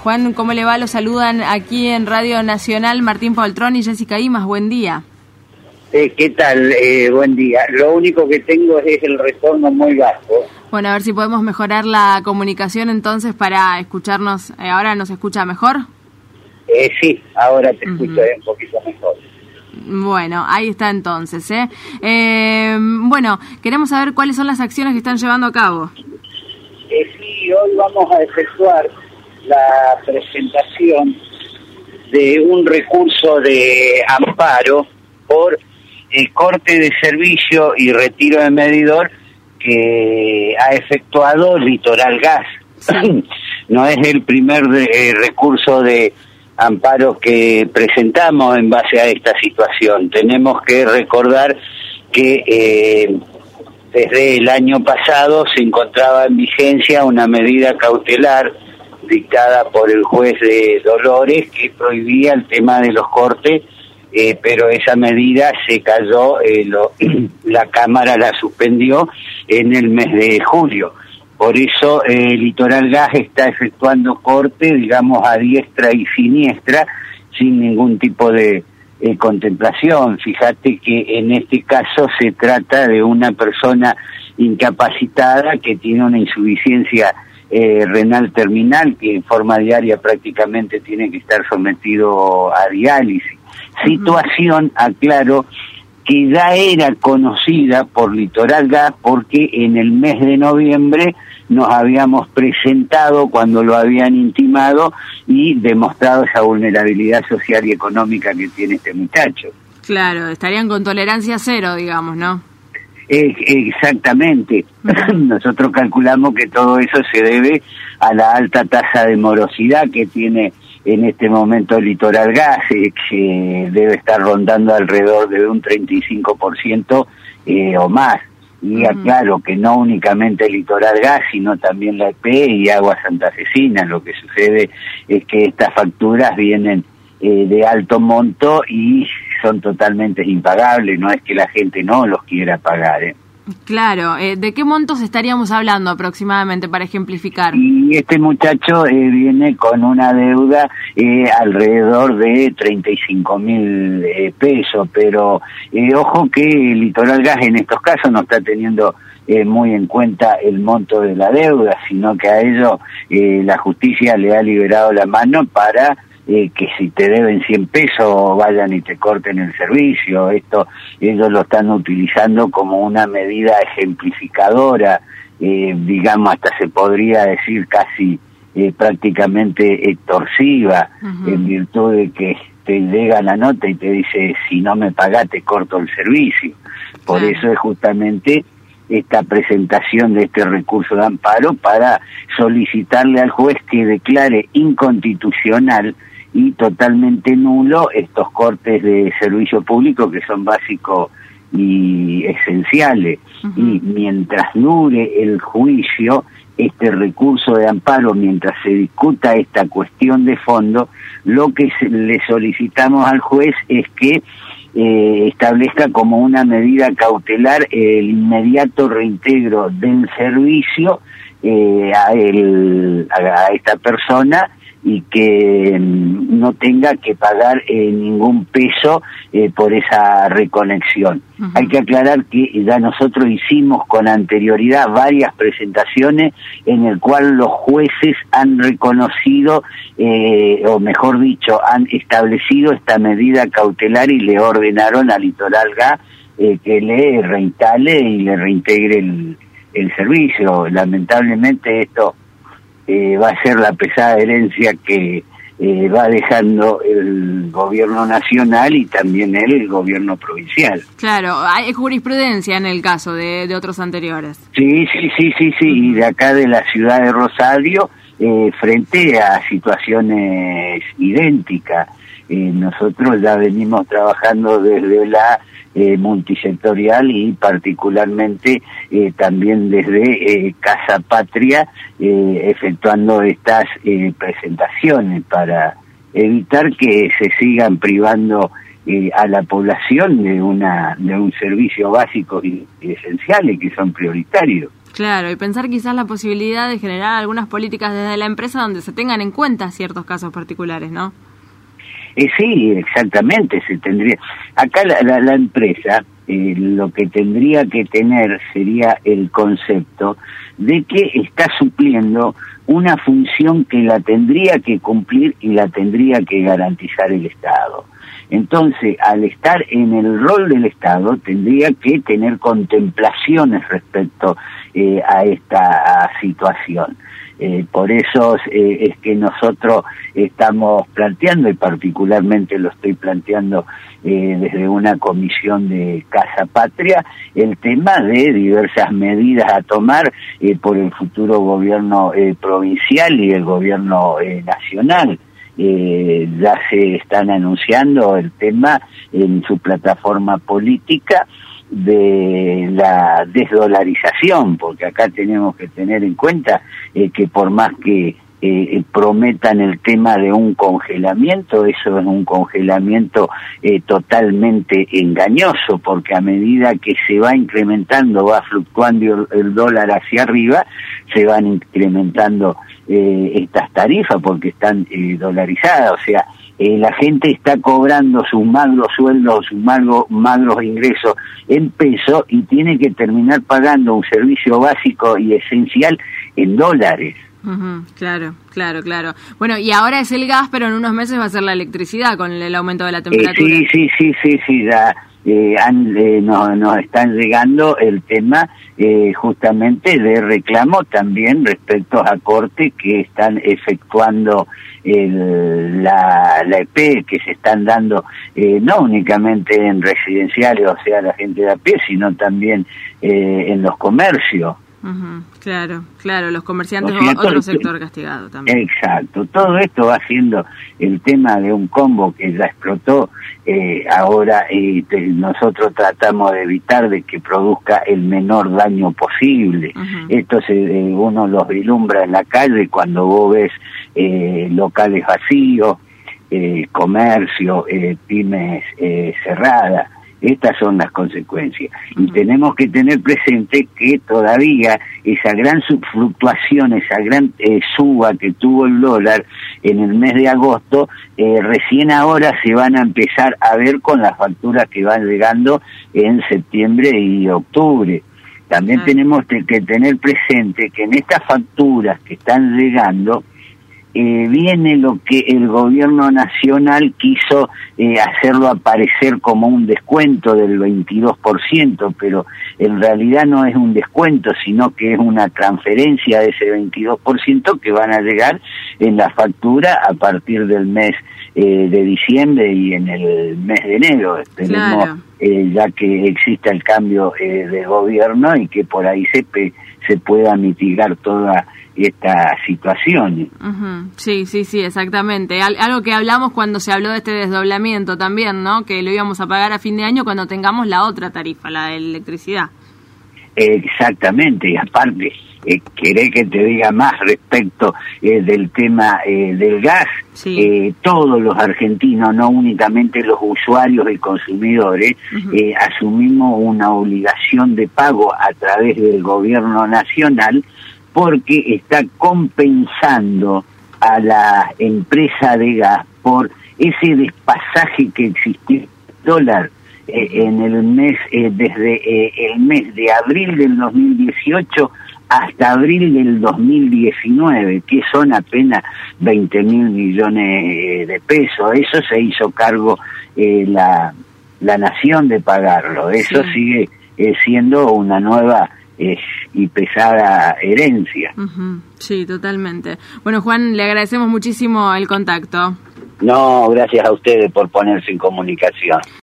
Juan, ¿cómo le va? Lo saludan aquí en Radio Nacional Martín Poltrón y Jessica Imas. Buen día. ¿Qué tal? Buen día. Lo único que tengo es el retorno muy bajo. Bueno, a ver si podemos mejorar la comunicación entonces para escucharnos. ¿Ahora nos escucha mejor? Sí, ahora te escucho un poquito mejor. Bueno, ahí está entonces. Bueno, queremos saber cuáles son las acciones que están llevando a cabo. Sí, hoy vamos a efectuar la presentación de un recurso de amparo por corte de servicio y retiro de medidor que ha efectuado Litoral Gas. Sí. No es el primer recurso de amparo que presentamos en base a esta situación. Tenemos que recordar que desde el año pasado se encontraba en vigencia una medida cautelar dictada por el juez de Dolores que prohibía el tema de los cortes, pero esa medida se cayó, la Cámara la suspendió en el mes de julio. Por eso Litoral Gas está efectuando corte, digamos, a diestra y siniestra, sin ningún tipo de contemplación. Fíjate que en este caso se trata de una persona incapacitada que tiene una insuficiencia renal terminal, que en forma diaria prácticamente tiene que estar sometido a diálisis. Situación, aclaro, que ya era conocida por Litoral Gas porque en el mes de noviembre nos habíamos presentado cuando lo habían intimado y demostrado esa vulnerabilidad social y económica que tiene este muchacho. Claro, estarían con tolerancia cero, digamos, ¿no? Exactamente. Nosotros calculamos que todo eso se debe a la alta tasa de morosidad que tiene en este momento Litoral Gas, que debe estar rondando alrededor de un 35% o más. Y aclaro que no únicamente Litoral Gas, sino también la EP y Agua Santafesina. Lo que sucede es que estas facturas vienen de alto monto y son totalmente impagables, no es que la gente no los quiera pagar. Claro, ¿de qué montos estaríamos hablando aproximadamente para ejemplificar? Y este muchacho viene con una deuda alrededor de 35.000 pesos, pero ojo que Litoral Gas en estos casos no está teniendo muy en cuenta el monto de la deuda, sino que a ello la justicia le ha liberado la mano para que si te deben 100 pesos vayan y te corten el servicio. Esto ellos lo están utilizando como una medida ejemplificadora, digamos, hasta se podría decir casi prácticamente extorsiva, en virtud de que te llega la nota y te dice, si no me pagás te corto el servicio. Por eso es justamente esta presentación de este recurso de amparo para solicitarle al juez que declare inconstitucional y totalmente nulo estos cortes de servicio público que son básicos y esenciales. Y mientras dure el juicio, este recurso de amparo, mientras se discuta esta cuestión de fondo, lo que le solicitamos al juez es que establezca como una medida cautelar el inmediato reintegro del servicio a esta persona y que no tenga que pagar ningún peso por esa reconexión. Hay que aclarar que ya nosotros hicimos con anterioridad varias presentaciones en el cual los jueces han reconocido, o mejor dicho, han establecido esta medida cautelar y le ordenaron a Litoral Gas que le reinstale y le reintegre el servicio. Lamentablemente esto va a ser la pesada herencia que va dejando el gobierno nacional y también el gobierno provincial. Claro, hay jurisprudencia en el caso de otros anteriores. Sí, y de acá de la ciudad de Rosario, frente a situaciones idénticas. Nosotros ya venimos trabajando desde la multisectorial y particularmente también desde Casa Patria efectuando estas presentaciones para evitar que se sigan privando a la población de un servicio básico y esenciales que son prioritarios. Claro, y pensar quizás la posibilidad de generar algunas políticas desde la empresa donde se tengan en cuenta ciertos casos particulares, ¿no? Sí, exactamente, se tendría. Acá la empresa lo que tendría que tener sería el concepto de que está supliendo una función que la tendría que cumplir y la tendría que garantizar el Estado. Entonces, al estar en el rol del Estado, tendría que tener contemplaciones respecto a esta situación. Por eso es que nosotros estamos planteando, y particularmente lo estoy planteando desde una comisión de Casa Patria, el tema de diversas medidas a tomar por el futuro gobierno provincial y el gobierno nacional. Ya se están anunciando el tema en su plataforma política de la desdolarización, porque acá tenemos que tener en cuenta que por más que prometan el tema de un congelamiento, eso es un congelamiento totalmente engañoso, porque a medida que se va incrementando, va fluctuando el dólar hacia arriba, se van incrementando estas tarifas porque están dolarizadas, o sea, la gente está cobrando sus magros sueldos, sus magros ingresos en pesos y tiene que terminar pagando un servicio básico y esencial en dólares. Claro. Bueno, y ahora es el gas, pero en unos meses va a ser la electricidad con el aumento de la temperatura. Sí, ya nos están llegando el tema justamente de reclamo también respecto a cortes que están efectuando la EP, que se están dando no únicamente en residenciales, o sea, la gente de a pie, sino también en los comercios. Claro, los comerciantes, otro sector castigado también. Exacto, todo esto va siendo el tema de un combo que ya explotó ahora, nosotros tratamos de evitar de que produzca el menor daño posible. Esto uno los vislumbra en la calle cuando vos ves locales vacíos, comercio, pymes cerradas. Estas son las consecuencias. Y tenemos que tener presente que todavía esa gran fluctuación, esa gran suba que tuvo el dólar en el mes de agosto, recién ahora se van a empezar a ver con las facturas que van llegando en septiembre y octubre. También tenemos que tener presente que en estas facturas que están llegando, viene lo que el gobierno nacional quiso hacerlo aparecer como un descuento del 22%, pero en realidad no es un descuento, sino que es una transferencia de ese 22% que van a llegar en la factura a partir del mes de diciembre y en el mes de enero. Esperemos ya que exista el cambio de gobierno y que por ahí se pueda mitigar toda esta situación. Sí, exactamente. Algo que hablamos cuando se habló de este desdoblamiento también, ¿no? Que lo íbamos a pagar a fin de año cuando tengamos la otra tarifa, la de electricidad. Exactamente, y aparte, querés que te diga más respecto del tema del gas. Todos los argentinos, no únicamente los usuarios y consumidores, asumimos una obligación de pago a través del gobierno nacional, porque está compensando a la empresa de gas por ese despasaje que existió el dólar en el mes, desde el mes de abril del 2018 hasta abril del 2019, que son apenas 20.000 millones de pesos. Eso se hizo cargo la nación de pagarlo. Eso sigue siendo una nueva y pesada herencia. Sí, totalmente. Bueno, Juan, le agradecemos muchísimo el contacto. No, gracias a ustedes por ponerse en comunicación.